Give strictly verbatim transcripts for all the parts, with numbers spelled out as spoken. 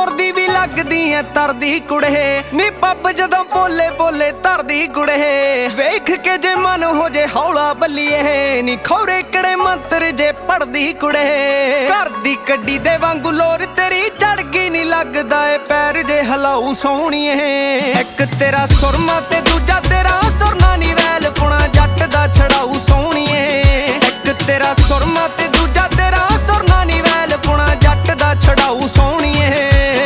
ਤੁਰਦੀ ਵੀ ਲੱਗਦੀ ਐ ਤਰਦੀ ਕੁੜੇ ਨੀ ਪੱਬ ਜਦੋਂ ਬੋਲੇ ਬੋਲੇ ਧਰਦੀ ਕੁੜੇ ਵੇਖ ਕੇ ਜੇ ਮਨ ਹੋ ਜੇ ਹੌਲਾ ਬੱਲੀਏ ਨੀ ਖੌਰੇ ਕਿਹੜੇ ਮੰਤਰ ਜੇ ਪੜਦੀ ਕੁੜੇ ਘਰ ਦੀ ਕੱਢੀ ਦੇ ਵਾਂਗੂ ਲੋਰ ਤੇਰੀ ਚੜ ਗਈ ਨੀ ਲੱਗਦਾ ਏ ਪੈਰ ਜੇ ਹਲਾਉ ਸੋਹਣੀਏ ਇੱਕ ਤੇਰਾ ਸੁਰਮਾ ਤੇ ਦੂਜਾ ਤੇਰਾ ਤੁਰਨਾ ਨੀ ਵੈਲ ਪੁਣਾ ਜੱਟ ਦਾ ਛੜਾਉ ਸੋਹਣੀਏ ਇੱਕ ਤੇਰਾ ਸੁਰਮਾ ਤੇ ਦੂਜਾ ਤੇਰਾ ਤੁਰਨਾ ਨੀ ਵੈਲ ਪੁਣਾ ਜੱਟ ਦਾ ਛੜਾਉ ਸੋਹਣੀਏ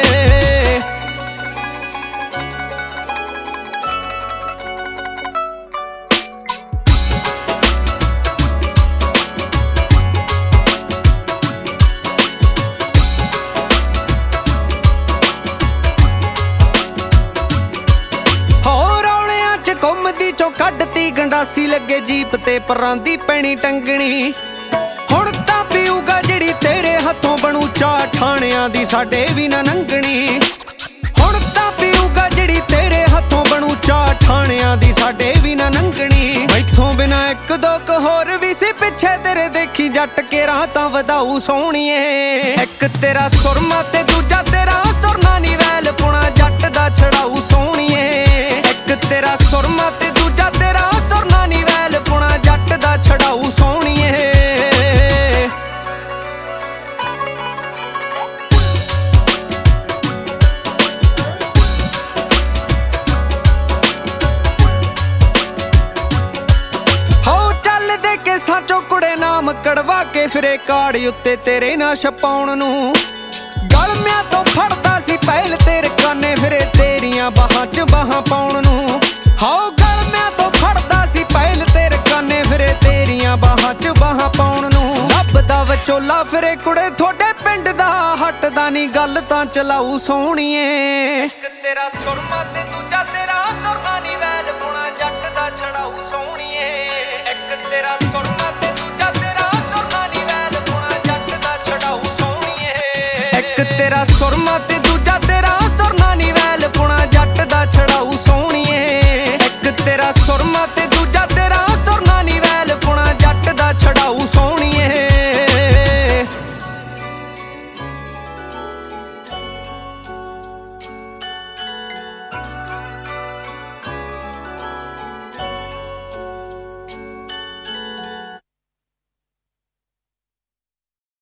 ਘੁੰਮਦੀ ਚੋਂ ਕੱਢਤੀ ਗੰਡਾਸੀ ਲੱਗੇ ਜੀਪ ਤੇ ਪਰਾਂ ਦੀ ਪੈਣੀ ਟੰਗਣੀ ਹੁਣ ਤਾਂ ਪੀਊਗਾ ਜਿਹੜੀ ਤੇਰੇ ਹੱਥੋਂ ਬਣੂ ਚਾਹ ਠਾਣਿਆਂ ਦੀ ਸਾਡੇ ਵੀ ਨਾ ਨੰਗਣੀ ਹੁਣ ਤਾਂ ਪੀਊਗਾ ਜਿਹੜੀ ਤੇਰੇ ਹੱਥੋਂ ਬਣੂ ਚਾਹ ਠਾਣਿਆਂ ਦੀ ਸਾਡੇ ਵੀ ਨਾ ਨੰਗਣੀ ਮੈਥੋਂ ਬਿਨਾ ਇੱਕ ਦੋ ਕੁ ਹੋਰ ਵੀ ਸੀ ਪਿੱਛੇ ਤੇਰੇ ਦੇਖੀ ਜੱਟ ਕੇ ਰਾਹ ਤਾਂ ਵਧਾਊ ਸੋਹਣੀਏ ਇੱਕ ਤੇਰਾ ਸੁਰਮਾ ਤੇ ਦੂਜਾ ਤੇਰਾ ਤੁਰਨਾ ਨੀ ਵੈਲ ਪੁਣਾ ਜੱਟ ਦਾ ਛੜਾਊ ਸੋਹਣੀਏ ਇੱਕ ਤੇਰਾ ਸੁਰਮਾ ਤੇ ਦੂਜਾ ਤੇਰਾ ਤੁਰਨਾ ਨੀ ਵੈਲ ਪੁਣਾ ਜੱਟ ਦਾ ਛੜਾਊ ਸੋਹਣੀਏ ਹੋ ਚੱਲ ਦੇ ਕੇ ਸਾਚੋ ਕੁੜੇ ਨਾਮ ਕੜਵਾ ਕੇ ਫਿਰੇ ਕਾੜ ਉੱਤੇ ਤੇਰੇ ਨਾ ਛਪਾਉਣ ਨੂੰ ਗਲਮਿਆਂ ਤੋਂ ਫੜਦਾ ਸੀ ਪਹਿਲ ਤੇਰੇ ਕਾਨੇ ਫਿਰੇ ਤੇਰੀਆਂ ਬਾਹਾਂ 'ਚ ਬਾਹਾਂ ਪਾਉਣ ਨੂੰ ਹਾਓ ਗਲਮਿਆਂ ਤੋਂ ਫੜਦਾ ਸੀ ਪਹਿਲ ਤੇਰੇ ਕਾਨੇ ਫਿਰੇ ਤੇਰੀਆਂ ਬਾਹਾਂ 'ਚ ਬਾਹਾਂ ਪਾਉਣ ਨੂੰ ਲੱਭਦਾ ਵਿਚੋਲਾ ਫਿਰੇ ਕੁੜੇ ਤੁਹਾਡੇ ਪਿੰਡ ਦਾ ਹਟਦਾ ਨੀ ਗੱਲ ਤਾਂ ਚਲਾਊ ਸੋਹਣੀਏ ਇੱਕ ਤੇਰਾ ਸੁਰਮਾ ਤੇ ਦੂਜਾ ਤੇਰਾ ਤੁਰਨਾ ਨੀ ਵੈਲ ਪੁਣਾ ਜੱਟ ਦਾ ਛੜਾਊ ਸੋਹਣੀਏ ਇੱਕ ਤੇਰਾ ਸੁਰਮਾ